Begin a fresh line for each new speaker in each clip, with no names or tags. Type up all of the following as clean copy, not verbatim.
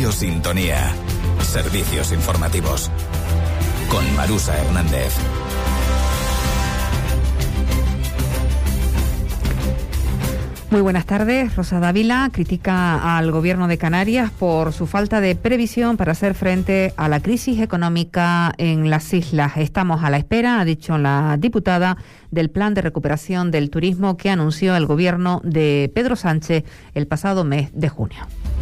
Radio Sintonía. Servicios informativos. Con Marusa Hernández.
Muy buenas tardes. Rosa Dávila critica al Gobierno de Canarias por su falta de previsión para hacer frente a la crisis económica en las islas. Estamos a la espera, ha dicho la diputada, del plan de recuperación del turismo que anunció el Gobierno de Pedro Sánchez el pasado mes de junio.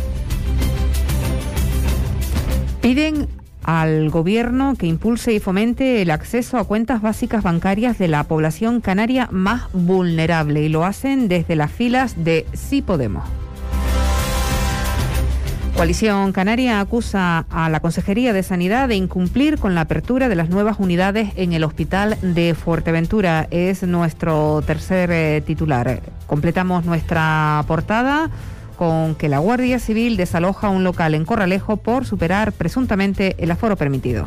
Piden al Gobierno que impulse y fomente el acceso a cuentas básicas bancarias de la población canaria más vulnerable, y lo hacen desde las filas de Sí Podemos. Coalición Canaria acusa a la Consejería de Sanidad de incumplir con la apertura de las nuevas unidades en el Hospital de Fuerteventura. Es nuestro tercer titular. Completamos nuestra portada con que la Guardia Civil desaloja un local en Corralejo por superar presuntamente el aforo permitido.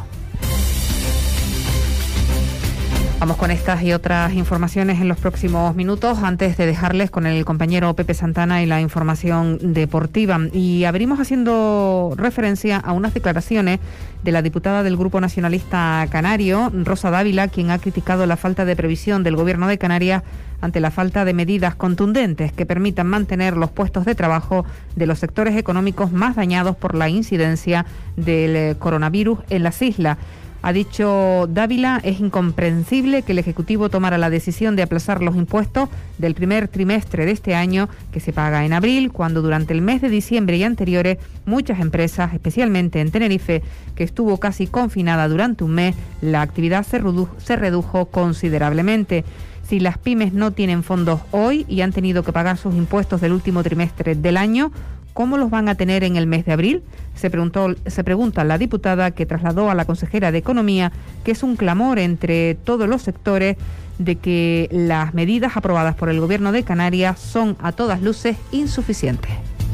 Vamos con estas y otras informaciones en los próximos minutos, antes de dejarles con el compañero Pepe Santana y la información deportiva. Y abrimos haciendo referencia a unas declaraciones de la diputada del Grupo Nacionalista Canario, Rosa Dávila, quien ha criticado la falta de previsión del Gobierno de Canarias ante la falta de medidas contundentes que permitan mantener los puestos de trabajo de los sectores económicos más dañados por la incidencia del coronavirus en las islas. Ha dicho Dávila, es incomprensible que el Ejecutivo tomara la decisión de aplazar los impuestos del primer trimestre de este año, que se paga en abril, cuando durante el mes de diciembre y anteriores muchas empresas, especialmente en Tenerife, que estuvo casi confinada durante un mes, la actividad se redujo considerablemente. Si las pymes no tienen fondos hoy y han tenido que pagar sus impuestos del último trimestre del año, ¿cómo los van a tener en el mes de abril? Se pregunta la diputada, que trasladó a la consejera de Economía que es un clamor entre todos los sectores de que las medidas aprobadas por el Gobierno de Canarias son a todas luces insuficientes.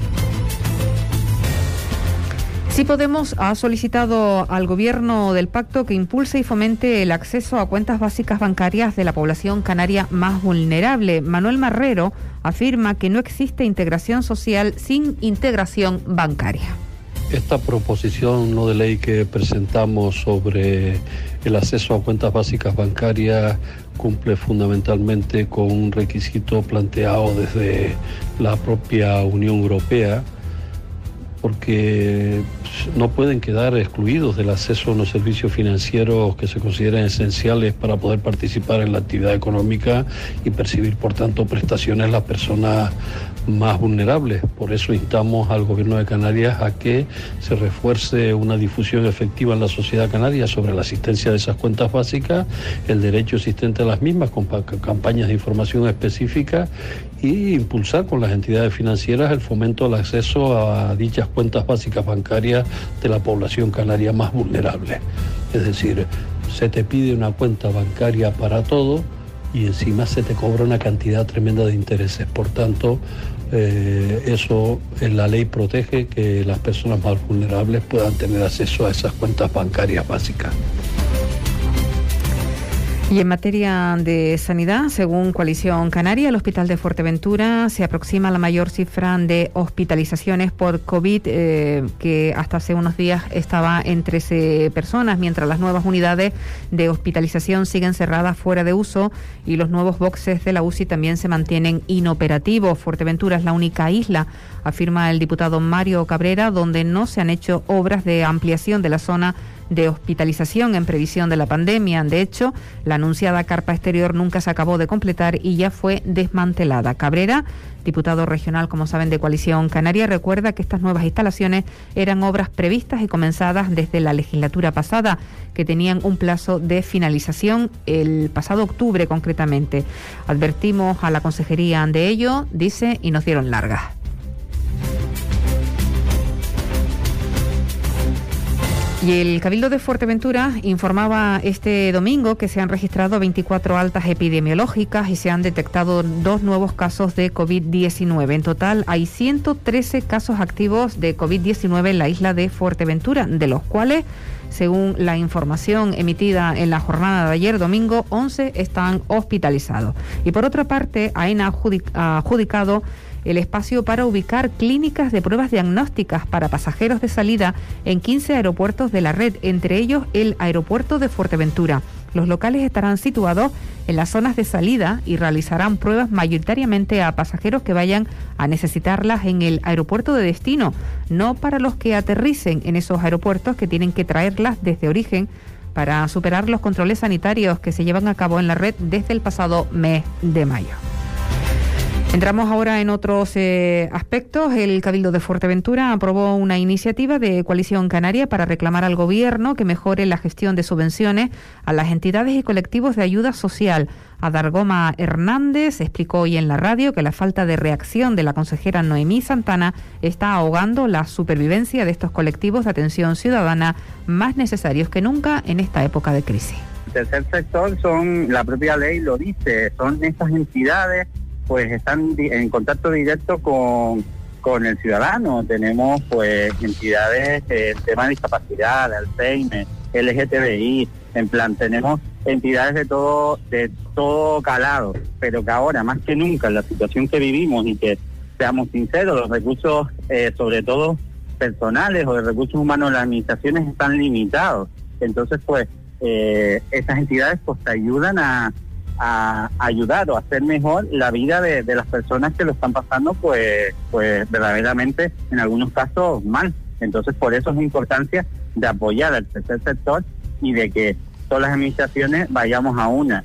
Sí Podemos ha solicitado al Gobierno del Pacto que impulse y fomente el acceso a cuentas básicas bancarias de la población canaria más vulnerable. Manuel Marrero afirma que no existe integración social sin integración bancaria.
Esta proposición no de ley que presentamos sobre el acceso a cuentas básicas bancarias cumple fundamentalmente con un requisito planteado desde la propia Unión Europea, porque no pueden quedar excluidos del acceso a unos servicios financieros que se consideran esenciales para poder participar en la actividad económica y percibir, por tanto, prestaciones las personas más vulnerables. Por eso instamos al Gobierno de Canarias a que se refuerce una difusión efectiva en la sociedad canaria sobre la asistencia de esas cuentas básicas, el derecho existente a las mismas, con campañas de información específicas, y impulsar con las entidades financieras el fomento al acceso a dichas cuentas básicas bancarias de la población canaria más vulnerable. Es decir, se te pide una cuenta bancaria para todo y encima se te cobra una cantidad tremenda de intereses. Por tanto, eso en la ley protege que las personas más vulnerables puedan tener acceso a esas cuentas bancarias básicas.
Y en materia de sanidad, según Coalición Canaria, el Hospital de Fuerteventura se aproxima a la mayor cifra de hospitalizaciones por COVID, que hasta hace unos días estaba en 13 personas, mientras las nuevas unidades de hospitalización siguen cerradas fuera de uso y los nuevos boxes de la UCI también se mantienen inoperativos. Fuerteventura es la única isla, afirma el diputado Mario Cabrera, donde no se han hecho obras de ampliación de la zona de hospitalización en previsión de la pandemia. De hecho, la anunciada carpa exterior nunca se acabó de completar y ya fue desmantelada. Cabrera, diputado regional, como saben, de Coalición Canaria, recuerda que estas nuevas instalaciones eran obras previstas y comenzadas desde la legislatura pasada, que tenían un plazo de finalización el pasado octubre concretamente. Advertimos a la consejería de ello, dice, y nos dieron largas. Y el Cabildo de Fuerteventura informaba este domingo que se han registrado 24 altas epidemiológicas y se han detectado 2 nuevos casos de COVID-19. En total hay 113 casos activos de COVID-19 en la isla de Fuerteventura, de los cuales, según la información emitida en la jornada de ayer domingo, 11 están hospitalizados. Y por otra parte, AENA ha adjudicado el espacio para ubicar clínicas de pruebas diagnósticas para pasajeros de salida en 15 aeropuertos de la red, entre ellos el aeropuerto de Fuerteventura. Los locales estarán situados en las zonas de salida y realizarán pruebas mayoritariamente a pasajeros que vayan a necesitarlas en el aeropuerto de destino, no para los que aterricen en esos aeropuertos que tienen que traerlas desde origen para superar los controles sanitarios que se llevan a cabo en la red desde el pasado mes de mayo. Entramos ahora en otros aspectos. El Cabildo de Fuerteventura aprobó una iniciativa de Coalición Canaria para reclamar al Gobierno que mejore la gestión de subvenciones a las entidades y colectivos de ayuda social. Adargoma Hernández explicó hoy en la radio que la falta de reacción de la consejera Noemí Santana está ahogando la supervivencia de estos colectivos de atención ciudadana más necesarios que nunca en esta época de crisis.
El tercer sector la propia ley lo dice, son estas entidades pues están en contacto directo con el ciudadano. Tenemos pues entidades, tema de discapacidad, de Alzheimer, LGTBI, en plan tenemos entidades de todo calado, pero que ahora más que nunca en la situación que vivimos y que seamos sinceros, los recursos sobre todo personales o de recursos humanos en las administraciones están limitados. Entonces pues esas entidades pues te ayudan a ayudar o a hacer mejor la vida de las personas que lo están pasando pues verdaderamente en algunos casos mal. Entonces por eso es la importancia de apoyar al tercer sector y de que todas las administraciones vayamos a una.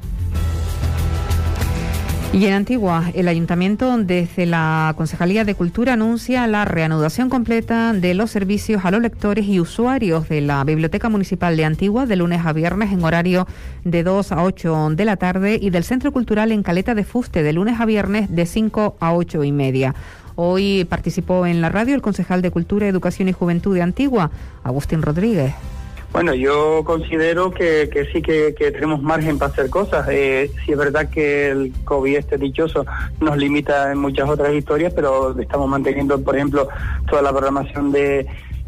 Y en Antigua, el Ayuntamiento desde la Concejalía de Cultura anuncia la reanudación completa de los servicios a los lectores y usuarios de la Biblioteca Municipal de Antigua de lunes a viernes en horario de 2 a 8 de la tarde y del Centro Cultural en Caleta de Fuste de lunes a viernes de 5 a 8 y media. Hoy participó en la radio el concejal de Cultura, Educación y Juventud de Antigua, Agustín Rodríguez.
Bueno, yo considero que sí que tenemos margen para hacer cosas. Sí es verdad que el COVID dichoso nos limita en muchas otras historias, pero estamos manteniendo, por ejemplo, toda la programación de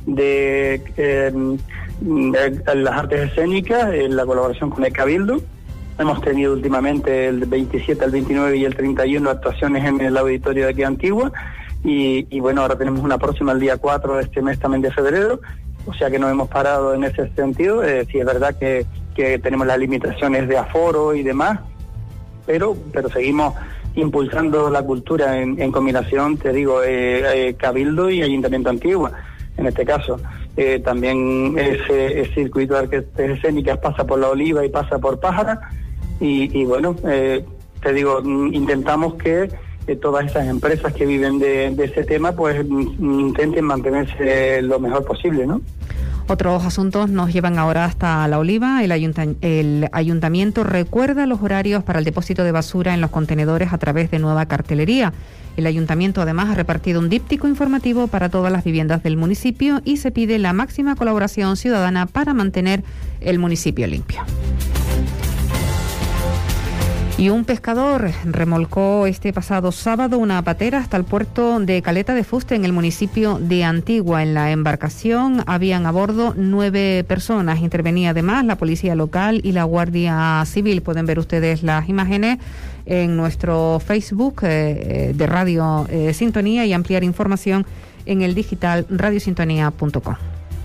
las artes escénicas, la colaboración con el Cabildo. Hemos tenido últimamente el 27, el 29 y el 31 actuaciones en el auditorio de aquí de Antigua y bueno, ahora tenemos una próxima el día 4 de este mes también de febrero. O sea que no hemos parado en ese sentido. Sí es verdad que tenemos las limitaciones de aforo y demás, pero seguimos impulsando la cultura en combinación, te digo, Cabildo y Ayuntamiento Antigua, en este caso. También ese circuito de artes escénicas pasa por La Oliva y pasa por Pájara y bueno, te digo, intentamos que todas esas empresas que viven de ese tema pues intenten mantenerse lo mejor posible, ¿no?
Otros asuntos nos llevan ahora hasta La Oliva. El ayuntamiento recuerda los horarios para el depósito de basura en los contenedores a través de nueva cartelería. El ayuntamiento además ha repartido un díptico informativo para todas las viviendas del municipio y se pide la máxima colaboración ciudadana para mantener el municipio limpio. Y un pescador remolcó este pasado sábado una patera hasta el puerto de Caleta de Fuste en el municipio de Antigua. En la embarcación habían a bordo 9 personas. Intervenía además la policía local y la Guardia Civil. Pueden ver ustedes las imágenes en nuestro Facebook de Radio Sintonía y ampliar información en el digital radiosintonía.com.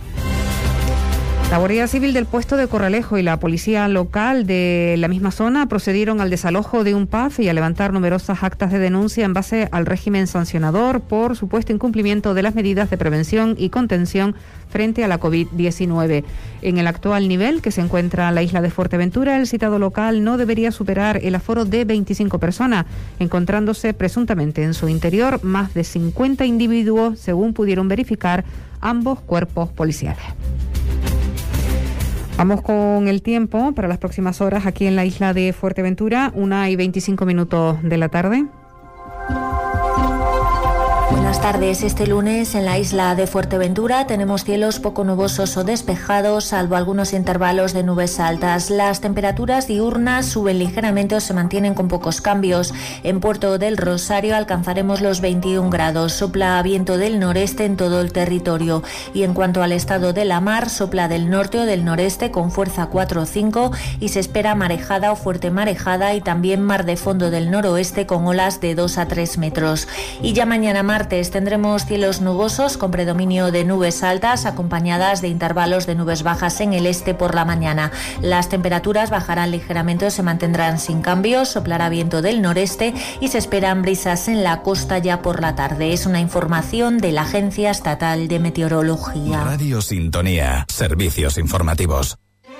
La Guardia Civil del puesto de Corralejo y la policía local de la misma zona procedieron al desalojo de un pub y a levantar numerosas actas de denuncia en base al régimen sancionador por supuesto incumplimiento de las medidas de prevención y contención frente a la COVID-19. En el actual nivel que se encuentra la isla de Fuerteventura, el citado local no debería superar el aforo de 25 personas, encontrándose presuntamente en su interior más de 50 individuos, según pudieron verificar ambos cuerpos policiales. Vamos con el tiempo para las próximas horas aquí en la isla de Fuerteventura, 1:25 de la tarde.
Buenas tardes. Este lunes en la isla de Fuerteventura tenemos cielos poco nubosos o despejados, salvo algunos intervalos de nubes altas. Las temperaturas diurnas suben ligeramente o se mantienen con pocos cambios. En Puerto del Rosario alcanzaremos los 21 grados. Sopla viento del noreste en todo el territorio. Y en cuanto al estado de la mar, sopla del norte o del noreste con fuerza 4 o 5 y se espera marejada o fuerte marejada y también mar de fondo del noroeste con olas de 2 a 3 metros. Y ya mañana martes tendremos cielos nubosos con predominio de nubes altas acompañadas de intervalos de nubes bajas en el este por la mañana. Las temperaturas bajarán ligeramente o se mantendrán sin cambios, soplará viento del noreste y se esperan brisas en la costa ya por la tarde. Es una información de la Agencia Estatal de Meteorología.
Radio Sintonía, servicios informativos.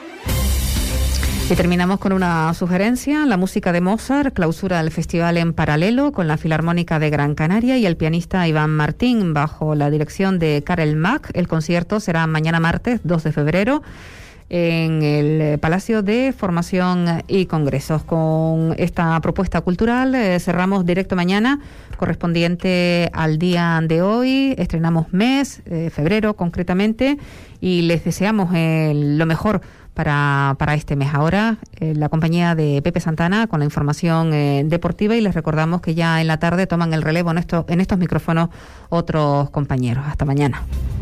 Y terminamos con una sugerencia. La música de Mozart clausura el festival en paralelo con la Filarmónica de Gran Canaria y el pianista Iván Martín bajo la dirección de Karel Mach. El concierto será mañana martes 2 de febrero en el Palacio de Formación y Congresos. Con esta propuesta cultural cerramos Directo Mañana, correspondiente al día de hoy. Estrenamos mes, febrero concretamente, y les deseamos lo mejor para este mes. Ahora la compañía de Pepe Santana con la información deportiva, y les recordamos que ya en la tarde toman el relevo en estos micrófonos otros compañeros. Hasta mañana.